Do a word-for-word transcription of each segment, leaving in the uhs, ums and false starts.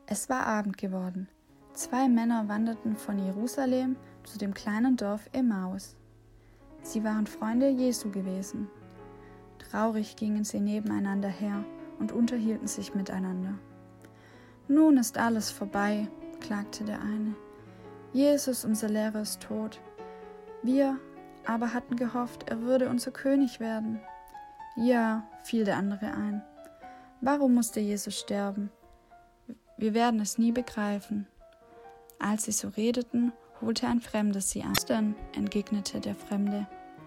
Es war Abend geworden. Zwei Männer wanderten von Jerusalem zu dem kleinen Dorf Emmaus. Sie waren Freunde Jesu gewesen. Traurig gingen sie nebeneinander her und unterhielten sich miteinander. »Nun ist alles vorbei«, klagte der eine. »Jesus, unser Lehrer, ist tot. Wir aber hatten gehofft, er würde unser König werden.« »Ja«, fiel der andere ein. »Warum musste Jesus sterben? Wir werden es nie begreifen.« Als sie so redeten, holte ein Fremder sie an. »Was denn?«, entgegnete der Fremde.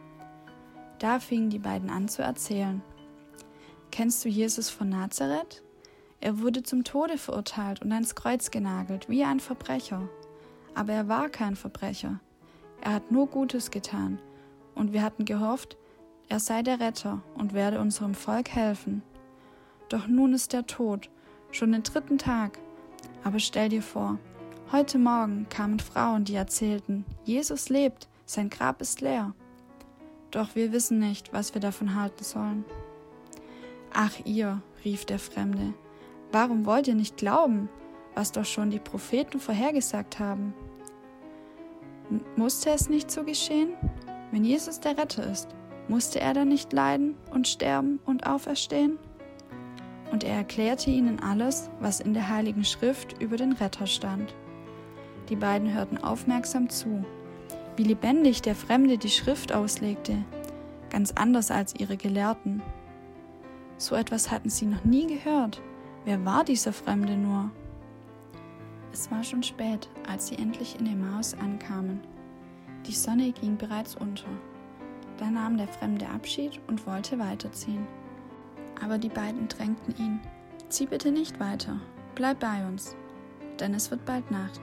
Da fingen die beiden an zu erzählen. »Kennst du Jesus von Nazareth? Er wurde zum Tode verurteilt und ans Kreuz genagelt, wie ein Verbrecher. Aber er war kein Verbrecher. Er hat nur Gutes getan, und wir hatten gehofft, er sei der Retter und werde unserem Volk helfen. Doch nun ist er tot, schon den dritten Tag. Aber stell dir vor, heute Morgen kamen Frauen, die erzählten, Jesus lebt, sein Grab ist leer. Doch wir wissen nicht, was wir davon halten sollen.« »Ach ihr«, rief der Fremde, »warum wollt ihr nicht glauben, was doch schon die Propheten vorhergesagt haben? M- musste es nicht so geschehen? Wenn Jesus der Retter ist, musste er dann nicht leiden und sterben und auferstehen?« Und er erklärte ihnen alles, was in der Heiligen Schrift über den Retter stand. Die beiden hörten aufmerksam zu, wie lebendig der Fremde die Schrift auslegte, ganz anders als ihre Gelehrten. So etwas hatten sie noch nie gehört. Wer war dieser Fremde nur? Es war schon spät, als sie endlich in Emmaus ankamen. Die Sonne ging bereits unter. Da nahm der Fremde Abschied und wollte weiterziehen. Aber die beiden drängten ihn: »Zieh bitte nicht weiter, bleib bei uns, denn es wird bald Nacht.«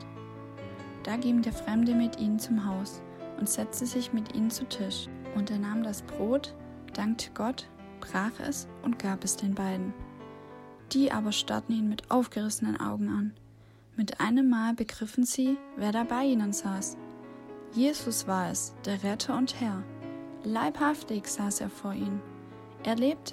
Da ging der Fremde mit ihnen zum Haus und setzte sich mit ihnen zu Tisch. Und er nahm das Brot, dankte Gott, brach es und gab es den beiden. Die aber starrten ihn mit aufgerissenen Augen an. Mit einem Mal begriffen sie, wer da bei ihnen saß. Jesus war es, der Retter und Herr. Leibhaftig saß er vor ihnen. Er lebte.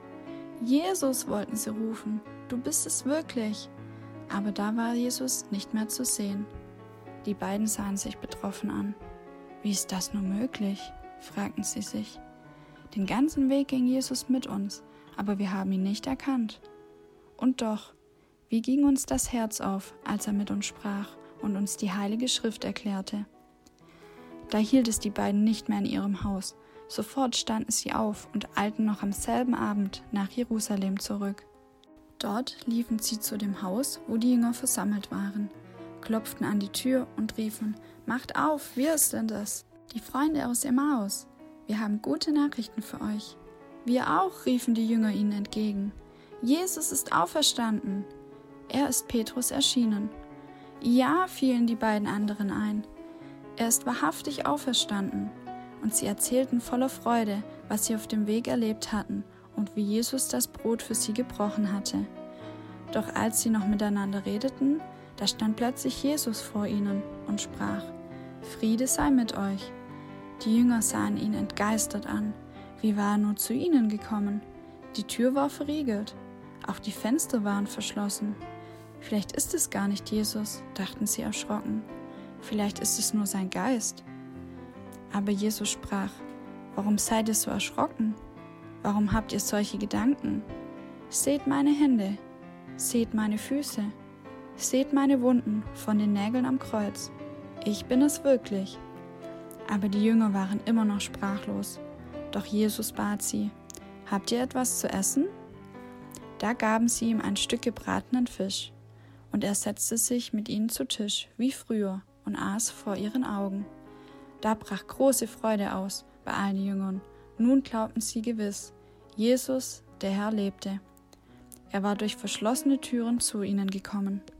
»Jesus«, wollten sie rufen, »du bist es wirklich.« Aber da war Jesus nicht mehr zu sehen. Die beiden sahen sich betroffen an. »Wie ist das nur möglich?«, fragten sie sich. »Den ganzen Weg ging Jesus mit uns, aber wir haben ihn nicht erkannt.« Und doch, wie ging uns das Herz auf, als er mit uns sprach und uns die Heilige Schrift erklärte. Da hielt es die beiden nicht mehr in ihrem Haus. Sofort standen sie auf und eilten noch am selben Abend nach Jerusalem zurück. Dort liefen sie zu dem Haus, wo die Jünger versammelt waren, klopften an die Tür und riefen: »Macht auf, wir sind es, die Freunde aus Emmaus. Wir haben gute Nachrichten für euch.« »Wir auch«, riefen die Jünger ihnen entgegen. »Jesus ist auferstanden. Er ist Petrus erschienen.« »Ja«, fielen die beiden anderen ein. »Er ist wahrhaftig auferstanden.« Und sie erzählten voller Freude, was sie auf dem Weg erlebt hatten und wie Jesus das Brot für sie gebrochen hatte. Doch als sie noch miteinander redeten, da stand plötzlich Jesus vor ihnen und sprach: »Friede sei mit euch.« Die Jünger sahen ihn entgeistert an. Wie war er nur zu ihnen gekommen? Die Tür war verriegelt. Auch die Fenster waren verschlossen. Vielleicht ist es gar nicht Jesus, dachten sie erschrocken. Vielleicht ist es nur sein Geist. Aber Jesus sprach: »Warum seid ihr so erschrocken? Warum habt ihr solche Gedanken? Seht meine Hände, seht meine Füße, seht meine Wunden von den Nägeln am Kreuz. Ich bin es wirklich.« Aber die Jünger waren immer noch sprachlos. Doch Jesus bat sie: »Habt ihr etwas zu essen?« Da gaben sie ihm ein Stück gebratenen Fisch, und er setzte sich mit ihnen zu Tisch, wie früher, und aß vor ihren Augen. Da brach große Freude aus bei allen Jüngern. Nun glaubten sie gewiss: Jesus, der Herr, lebte. Er war durch verschlossene Türen zu ihnen gekommen.